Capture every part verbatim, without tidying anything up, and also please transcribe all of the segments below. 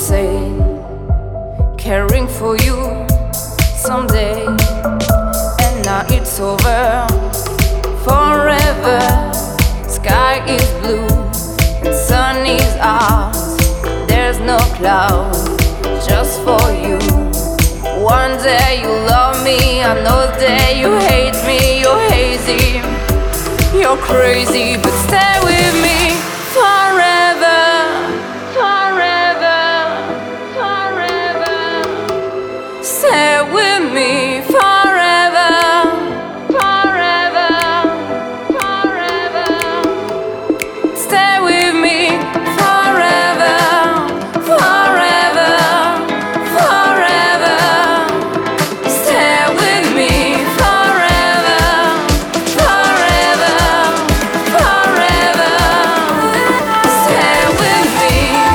say, caring for you someday. And now it's over, forever. Sky is blue and sun is out. There's no cloud, just for you. One day you love me, another day you hate me. You're hazy, you're crazy, but stay with me forever, forever, forever. Stay with me forever, forever, forever. Stay with me forever, forever, forever. Stay with me forever, forever, forever. Stay with me.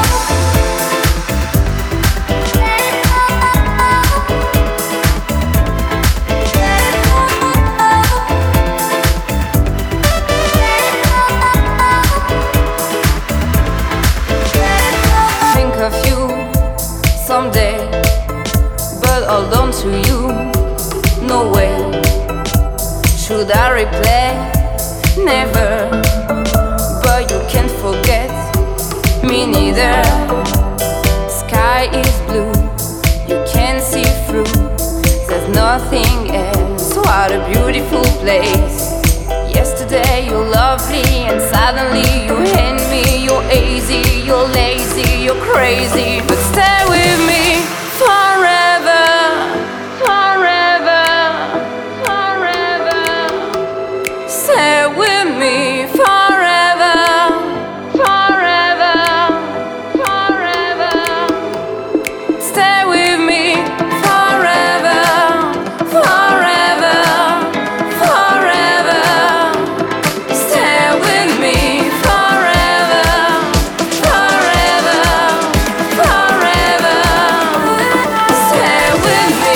Think of you someday, but hold on to you. No way should I replay, never. But you can't forget me neither. Sky is blue, you can't see through. There's nothing else. What a beautiful place. Yesterday you're lovely and suddenly you hate me. You're easy, you're lazy, you're crazy, but stay with me forever, forever, forever. Stay with me forever, forever, forever. Stay with me forever, forever, forever. Stay with me forever, forever, forever. Stay with me.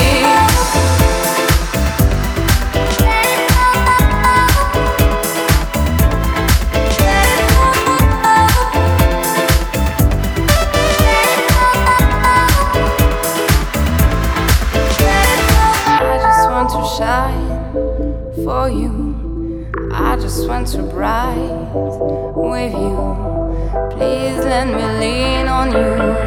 I just want to shine for you. I just want to bright with you. Please let me lean on you.